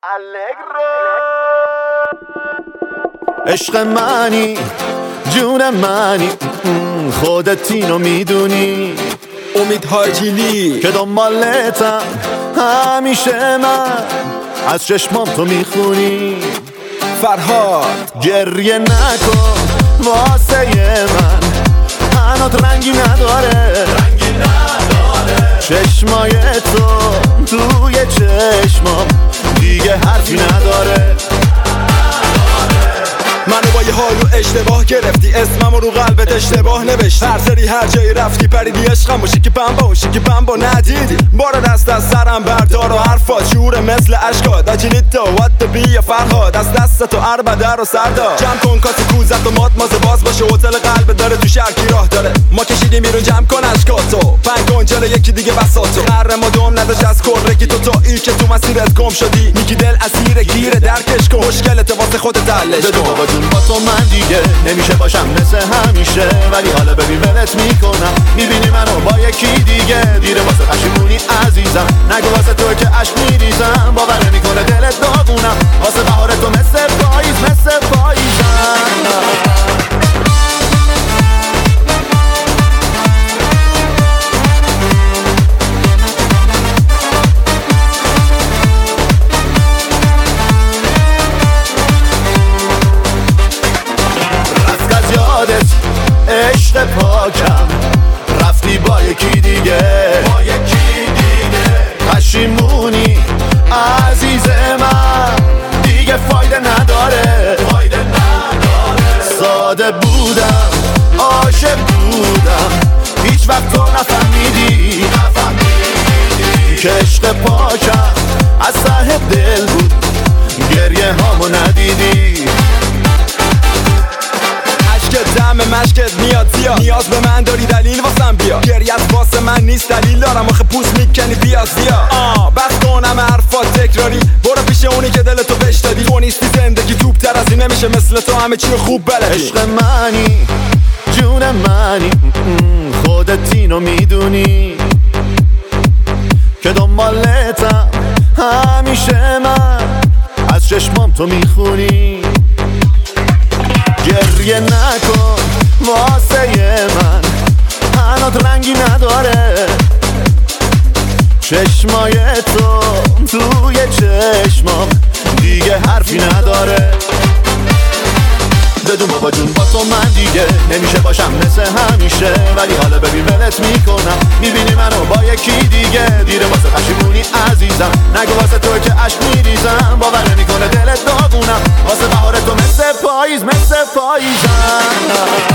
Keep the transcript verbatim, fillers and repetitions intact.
الگرو. عشق منی جون منی خودت اینو میدونی. امید حاجیلی که دنبالتم همیشه من از چشمام تو میخونی. فرهاد گریه نکن واسه من هنوز رنگی نداره رنگی نداره چشمای تو توی چشمام دیگه حرفی نداره. منو با یه حالو اشتباه گرفتی، اسممو رو قلبت اشتباه نوشتی. هر سری هر جایی رفتی پریدی عشقم و شیکی بمبا و شیکی بمبا ندیدی. بارو دست از سرم بردار و حرفات شعور مثل عشقات. اجیلیتا وات بی یا فرهاد از دست تو عربده رو سردار. جمع کن کاسی کوزت و مات مازه باز باشه. هتل قلب داره تو شرکی راه داره. ما کشیدیم بیرون جمع کن عشقاتو. پنج کن جلو یکی دیگه بساتو. قرر ما دوم نداشت از کرگی تو تا ای که تو مسیرت گم شدی. میگی دل اسیر گیره درکش کن. مشکلت واسه خودت حلش کن. با تو من دیگه نمیشه باشم مثل همیشه، ولی حالا ببین ولت میکنم. میبینی منو با یکی دیگه دیره واسه پشیمونی عزیزم. نگو واسه تو که عشق میریزم، باور نمیکنه دلت داغونم. واسه بهار تو مثل پاییز مثل پاییزم. عشق پاکم رفتی با یکی دیگه با یکی دیگه پشیمونی عزیز من دیگه فایده نداره فایده نداره. ساده بودم عاشق بودم هیچ وقت تو نفهمیدی نفهمیدی که عشق پاکم از ته دل بود گریه هامو ندیدی. دم مشکت میاد زیاد، نیاز به من داری دلیل واسم بیا. گریت واسه من نیست دلیل دارم آخه پوست میکنی بیا زیاد. آه بس کنم حرفات تکراری، برو پیش اونی که دلتو بهش دادی. تو نیستی زندگی توپ تر از این نمیشه، مثل تو همه چی خوب بلدی. عشق منی جون منی خودت اینو میدونی که دنبالتم همیشه من از چشمام تو میخونی. گریه نکن واسه من هنوز رنگی نداره چشمای تو توی چشمام دیگه حرفی نداره. بدون بابا جون با تو من دیگه نمیشه باشم مثل همیشه، ولی حالا ببین ولت میکنم. میبینی منو با یکی دیگه دیره واسه پشیمونی عزیزم. نگو واسه تو که عشق میریزم، باور نمیکنه دلت داغونم. واسه بهار تو مثل پاییز مثل پاییزم.